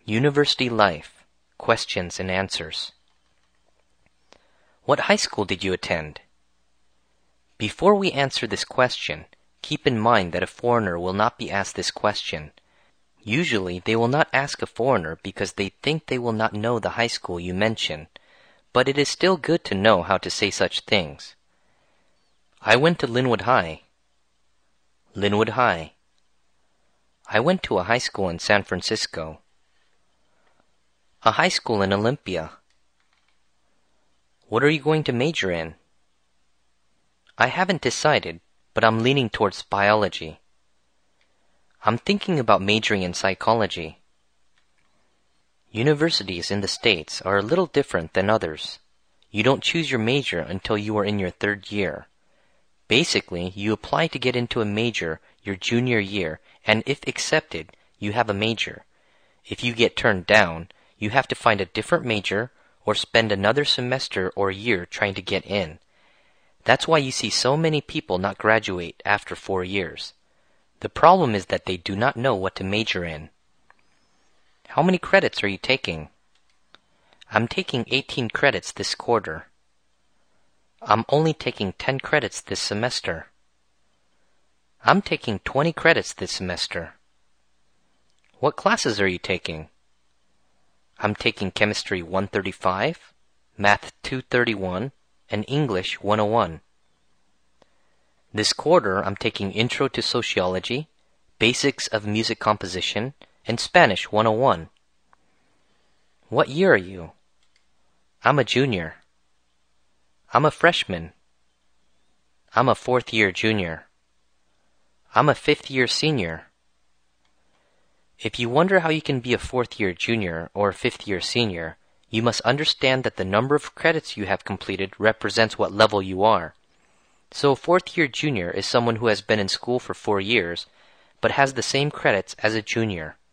University life, questions and answers. What high school did you attend? Before we answer this question, keep in mind that a foreigner will not be asked this question. Usually, they will not ask a foreigner because they think they will not know the high school you mention, but it is still good to know how to say such things. I went to Linwood High. Linwood High. I went to a high school in San Francisco. A high school in Olympia. What are you going to major in? I haven't decided, but I'm leaning towards biology. I'm thinking about majoring in psychology. Universities in the States are a little different than others. You don't choose your major until you are in your third year. Basically, you apply to get into a major your junior year, and if accepted, you have a major. If you get turned down, you have to find a different major or spend another semester or year trying to get in. That's why you see so many people not graduate after 4 years. The problem is that they do not know what to major in. How many credits are you taking? I'm taking 18 credits this quarter. I'm only taking 10 credits this semester. I'm taking 20 credits this semester. What classes are you taking? I'm taking Chemistry 135, Math 231, and English 101. This quarter, I'm taking Intro to Sociology, Basics of Music Composition, and Spanish 101. What year are you? I'm a junior. I'm a freshman. I'm a 4th-year junior. I'm a 5th-year senior. If you wonder how you can be a 4th-year junior or a 5th-year senior, you must understand that the number of credits you have completed represents what level you are. So a 4th-year junior is someone who has been in school for 4 years, but has the same credits as a junior.